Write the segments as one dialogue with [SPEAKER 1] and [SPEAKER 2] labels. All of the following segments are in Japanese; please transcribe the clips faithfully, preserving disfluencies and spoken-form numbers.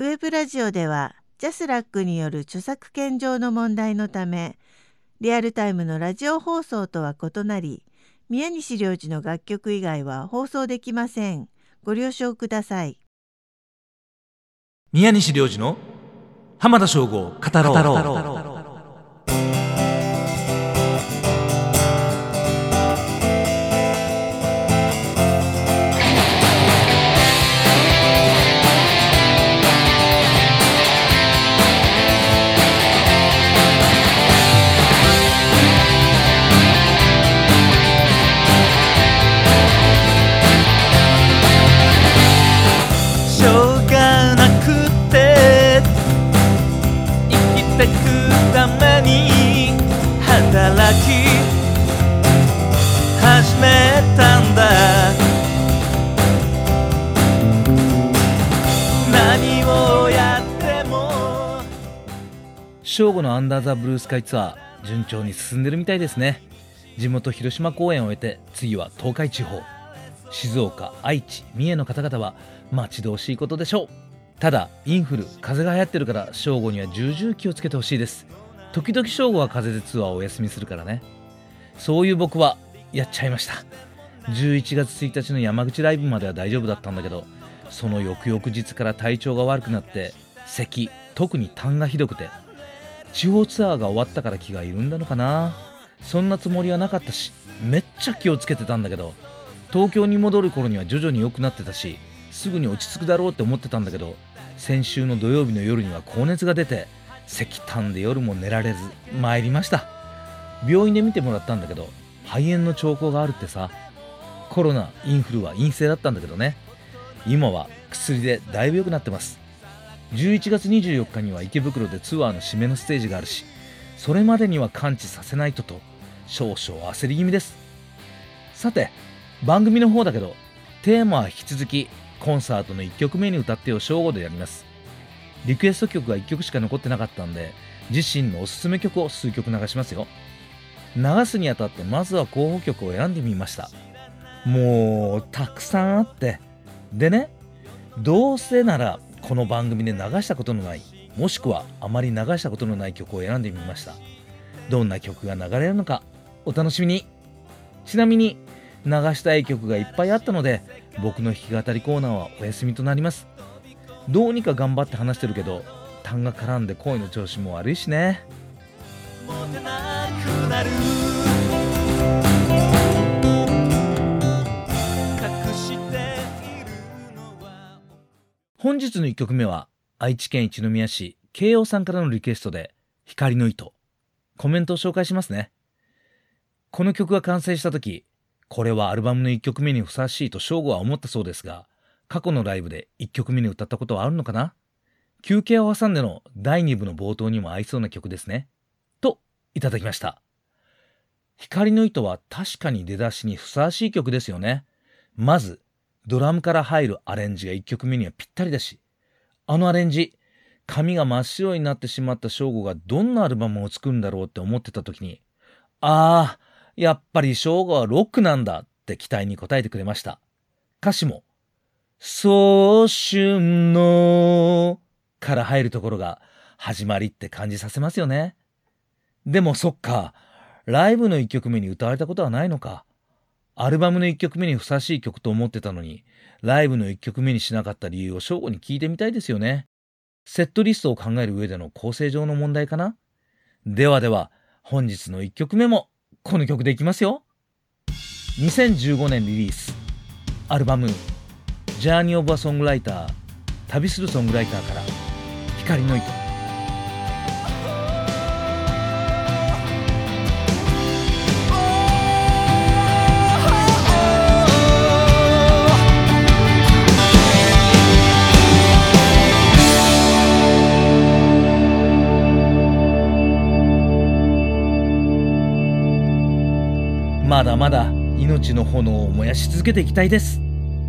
[SPEAKER 1] プエプラジオではジャスラックによる著作権上の問題のため、リアルタイムのラジオ放送とは異なり、宮西良治の楽曲以外は放送できません。ご了承ください。
[SPEAKER 2] 宮西良治の浜田省吾語ろう。語ろう働き始めたんだ。何をやっても。正午のアンダーザブルースカイツアー、順調に進んでるみたいですね。地元広島公演を終えて、次は東海地方、静岡、愛知、三重の方々は待ち遠しいことでしょう。ただインフル、風邪が流行ってるから正午には重々気をつけてほしいです。時々正午は風邪でツアーをお休みするからね。そういう僕はやっちゃいました。じゅういちがつついたちの山口ライブまでは大丈夫だったんだけど、その翌々日から体調が悪くなって、咳、特に痰がひどくて、地方ツアーが終わったから気が緩んだのかな。そんなつもりはなかったし、めっちゃ気をつけてたんだけど、東京に戻る頃には徐々に良くなってたし、すぐに落ち着くだろうって思ってたんだけど、先週の土曜日の夜には高熱が出て、咳痰で夜も寝られず参りました。病院で見てもらったんだけど、肺炎の兆候があるってさ。コロナ、インフルは陰性だったんだけどね。今は薬でだいぶ良くなってます。じゅういちがつにじゅうよっかには池袋でツアーの締めのステージがあるし、それまでには完治させないとと少々焦り気味です。さて番組の方だけど、テーマは引き続きコンサートのいっきょくめに歌ってを正午でやります。リクエスト曲がいっきょくしか残ってなかったんで、自身のおすすめ曲を数曲流しますよ。流すにあたってまずは候補曲を選んでみました。もうたくさんあって、でね、どうせならこの番組で流したことのない、もしくはあまり流したことのない曲を選んでみました。どんな曲が流れるのかお楽しみに。ちなみに流したい曲がいっぱいあったので、僕の弾き語りコーナーはお休みとなります。どうにか頑張って話してるけど、痰が絡んで声の調子も悪いしね。モテなくなる、隠しているのは。本日のいっきょくめは愛知県一宮市慶応さんからのリクエストで、光の糸。コメントを紹介しますね。この曲が完成した時、これはアルバムのいっきょくめにふさわしいと正吾は思ったそうですが、過去のライブでいっきょくめに歌ったことはあるのかな。休憩を挟んでのだいに部の冒頭にも合いそうな曲ですね。といただきました。光の糸は確かに出だしにふさわしい曲ですよね。まずドラムから入るアレンジがいっきょくめにはぴったりだし、あのアレンジ、髪が真っ白になってしまった正吾がどんなアルバムを作るんだろうって思ってた時に、ああやっぱり正吾はロックなんだって期待に応えてくれました。歌詞も早春のから入るところが始まりって感じさせますよね。でもそっか、ライブのいっきょくめに歌われたことはないのか。アルバムのいっきょくめにふさわしい曲と思ってたのに、ライブのいっきょくめにしなかった理由を正吾に聞いてみたいですよね。セットリストを考える上での構成上の問題かな。ではでは本日のいっきょくめもこの曲でいきますよ。にせんじゅうごねんリリース、アルバムジャーニー・オブ・ア・ソングライター、旅するソングライターから光の糸。まだまだ命の炎を燃やし続けていきたいです。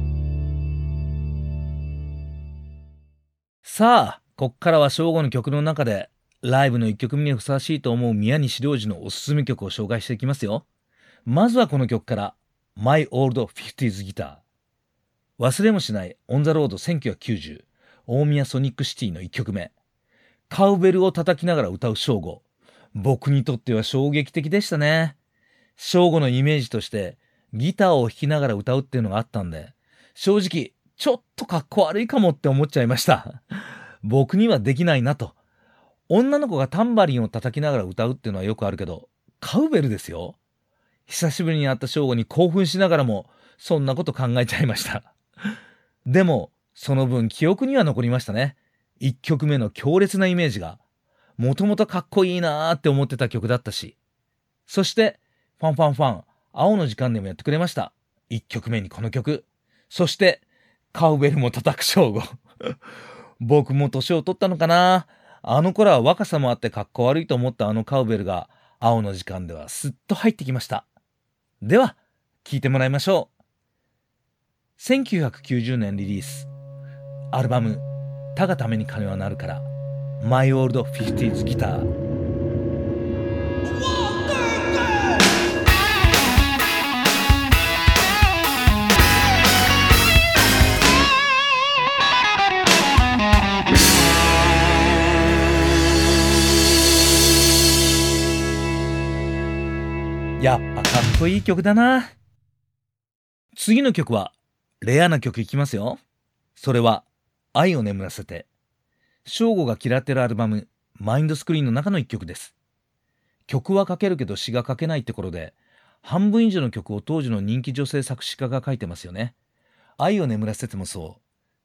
[SPEAKER 2] さあ、こっからは正吾の曲の中でライブのいっきょくめにふさわしいと思う宮西良治のおすすめ曲を紹介していきますよ。まずはこの曲から My Old フィフティーズ ギター。忘れもしないオンザロードせんきゅうひゃくきゅうじゅう、 大宮ソニックシティのいっきょくめ、カウベルを叩きながら歌う正吾。僕にとっては衝撃的でしたね。正吾のイメージとしてギターを弾きながら歌うっていうのがあったんで、正直ちょっとかっこ悪いかもって思っちゃいました。僕にはできないなと。女の子がタンバリンを叩きながら歌うっていうのはよくあるけど、カウベルですよ。久しぶりに会った正吾に興奮しながらもそんなこと考えちゃいました。でもその分記憶には残りましたね。いっきょくめの強烈なイメージがもともとかっこいいなーって思ってた曲だったし、そしてファンファンファン青の時間でもやってくれました。いっきょくめにこの曲、そしてカウベルも叩く正吾。僕も年を取ったのかな。あの頃は若さもあってかっこ悪いと思ったあのカウベルが青の時間ではすっと入ってきました。では聴いてもらいましょう。せんきゅうひゃくきゅうじゅうねんリリース、アルバム「他がために金はなる」から「My Old フィフティーズ ギター」。やっぱかっこいい曲だな。次の曲はレアな曲いきますよ。それは愛を眠らせて。正吾が嫌ってるアルバムマインドスクリーンの中の一曲です。曲は書けるけど詩が書けないって頃で、半分以上の曲を当時の人気女性作詞家が書いてますよね。愛を眠らせてもそう。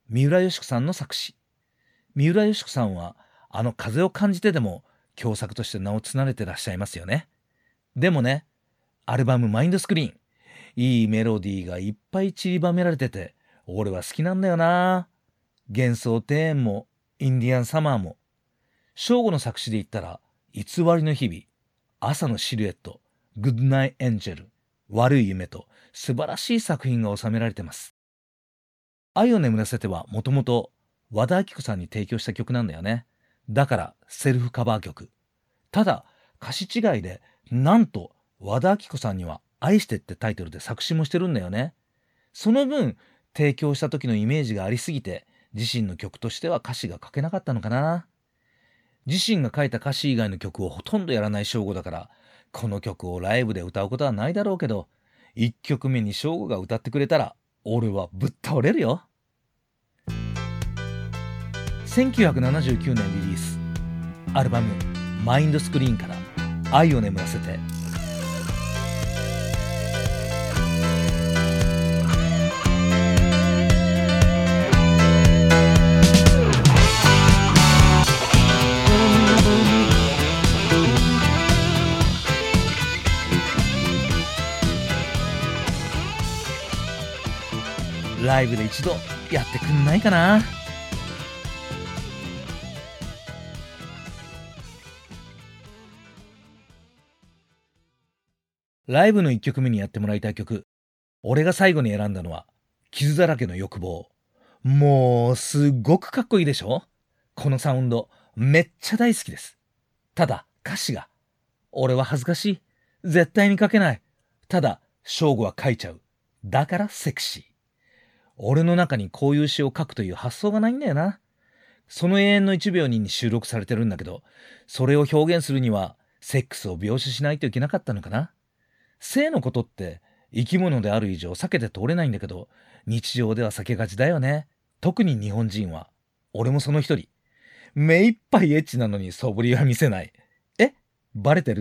[SPEAKER 2] 三浦佳子さんの作詞。三浦佳子さんはあの風を感じてでも共作として名を連ねてらっしゃいますよね。でもね、アルバムマインドスクリーン、いいメロディーがいっぱい散りばめられてて、俺は好きなんだよな。幻想庭園もインディアンサマーも。正吾の作詞で言ったら、偽りの日々、朝のシルエット、グッドナイエンジェル、悪い夢と素晴らしい作品が収められてます。愛を眠らせてはもともと和田アキ子さんに提供した曲なんだよね。だからセルフカバー曲。ただ歌詞違いで、なんと和田アキ子さんには愛してってタイトルで作詞もしてるんだよね。その分提供した時のイメージがありすぎて、自身の曲としては歌詞が書けなかったのかな。自身が書いた歌詞以外の曲をほとんどやらない正吾だから、この曲をライブで歌うことはないだろうけど、いっきょくめに正吾が歌ってくれたら俺はぶっ倒れるよ。せんきゅうひゃくななじゅうきゅうねんリリース、アルバムマインドスクリーンから愛を眠らせて。ライブで一度やってくんないかな。ライブのいっきょくめにやってもらいたい曲、俺が最後に選んだのは傷だらけの欲望。もうすっごくかっこいいでしょ。このサウンドめっちゃ大好きです。ただ歌詞が、俺は恥ずかしい、絶対に書けない。ただ正吾は書いちゃう。だからセクシー。俺の中にこういう詩を書くという発想がないんだよな。その永遠のいちびょうにに収録されてるんだけど、それを表現するにはセックスを描写しないといけなかったのかな。性のことって生き物である以上避けて通れないんだけど、日常では避けがちだよね。特に日本人は。俺もその一人。目いっぱいエッチなのに素振りは見せない。え？バレてるって？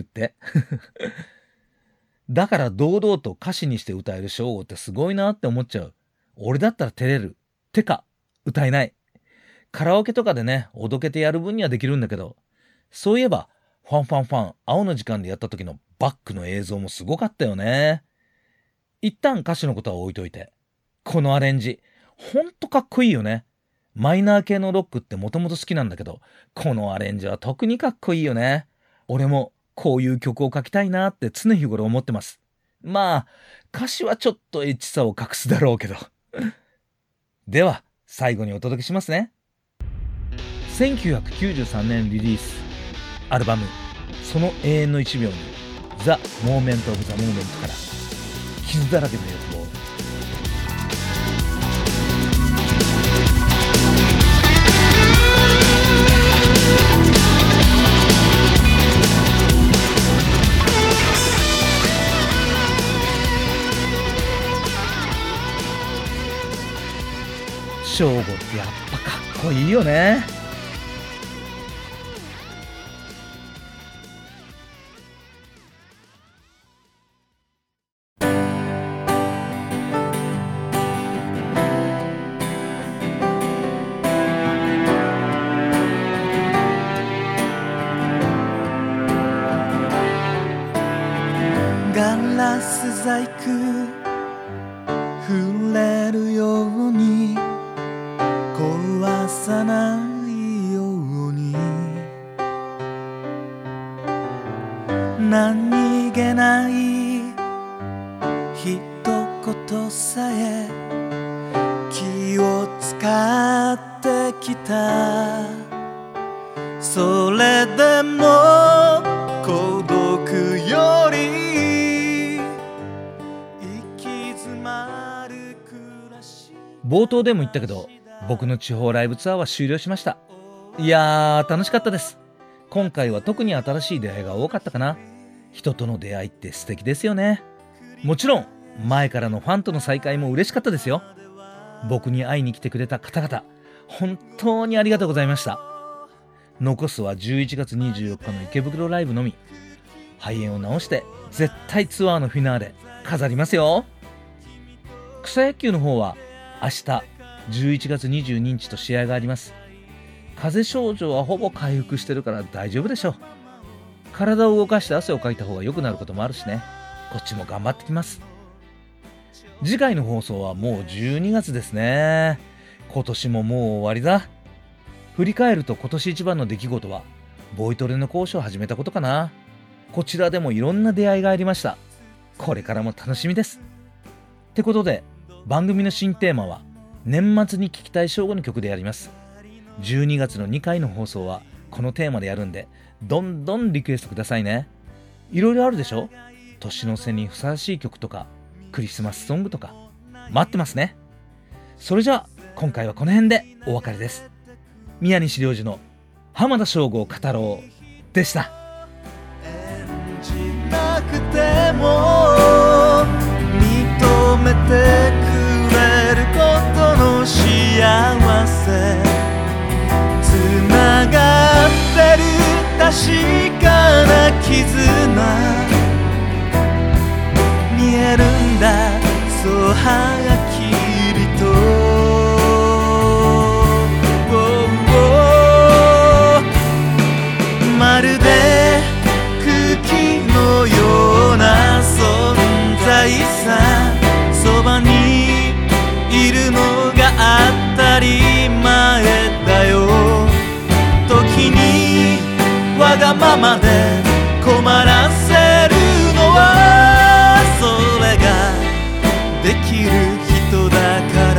[SPEAKER 2] だから堂々と歌詞にして歌える正吾ってすごいなって思っちゃう。俺だったら照れる。てか歌えない。カラオケとかでね、おどけてやる分にはできるんだけど、そういえばファンファンファン青の時間でやった時のバックの映像もすごかったよね。一旦歌詞のことは置いといて、このアレンジほんとかっこいいよね。マイナー系のロックってもともと好きなんだけど、このアレンジは特にかっこいいよね。俺もこういう曲を書きたいなって常日頃思ってます。まあ歌詞はちょっとエッチさを隠すだろうけど。では最後にお届けしますね。せんきゅうひゃくきゅうじゅうさんねんリリース、アルバムその永遠のいちびょうに The Moment of the Moment から傷だらけの欲望。 いいよね。
[SPEAKER 3] ガラス細工触れるように壊さないように何気ない一言さえ気を使ってきた。それでも孤独より
[SPEAKER 2] 冒頭でも言ったけど、僕の地方ライブツアーは終了しました。いやー楽しかったです。今回は特に新しい出会いが多かったかな。人との出会いって素敵ですよね。もちろん前からのファンとの再会も嬉しかったですよ。僕に会いに来てくれた方々、本当にありがとうございました。残すはじゅういちがつにじゅうよっかの池袋ライブのみ。肺炎を治して絶対ツアーのフィナーレ飾りますよ。草野球の方は明日じゅういちがつにじゅうににちと試合があります。風邪症状はほぼ回復してるから大丈夫でしょう。体を動かして汗をかいた方が良くなることもあるしね。こっちも頑張ってきます。次回の放送はもうじゅうにがつですね。今年ももう終わりだ。振り返ると今年一番の出来事はボイトレの講師を始めたことかな。こちらでもいろんな出会いがありました。これからも楽しみです。ってことで番組の新テーマは年末に聴きたい正午の曲でやります。じゅうにがつのにかいの放送はこのテーマでやるんで、どんどんリクエストくださいね。いろいろあるでしょ。年の瀬にふさわしい曲とかクリスマスソングとか待ってますね。それじゃあ今回はこの辺でお別れです。宮西良二の浜田省吾を語ろうでした。
[SPEAKER 3] 演じなくても認めてくれることの幸せ、つながってる確かな絆、見えるんだそうはっきりと。まるで空気のような存在さ、そばにいるのが当たり前だよ。時にわがままで困らせるのはそれができる人だから。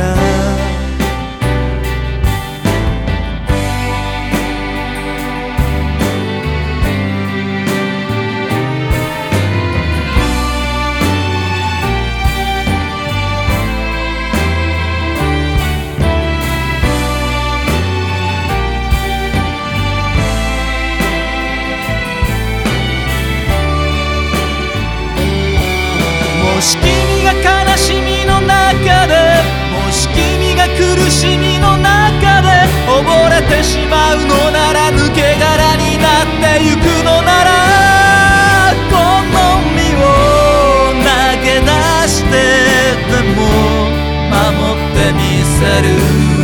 [SPEAKER 3] もし君が悲しみの中で、もし君が苦しみの中で溺れてしまうのなら、抜け殻になってゆくのなら、この身を投げ出してでも守ってみせる。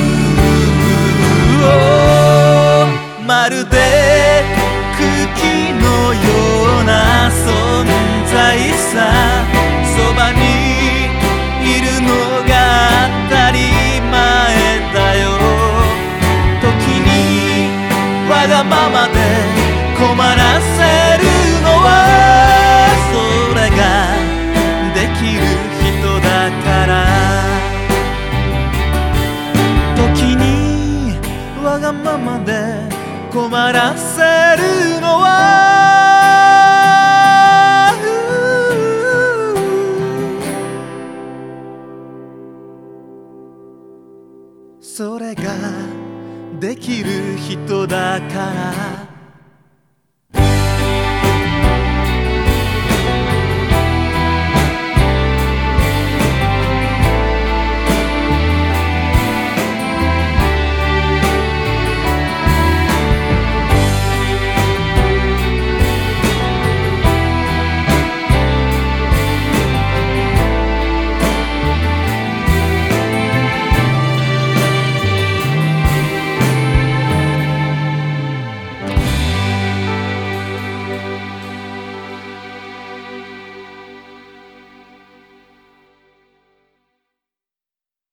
[SPEAKER 3] まるで空気のような存在さ、そばにいるのが当たり前だよ。時にわがままで困らせるのはそれができる人だから。時にわがままで困らせるのはそれができる人だから。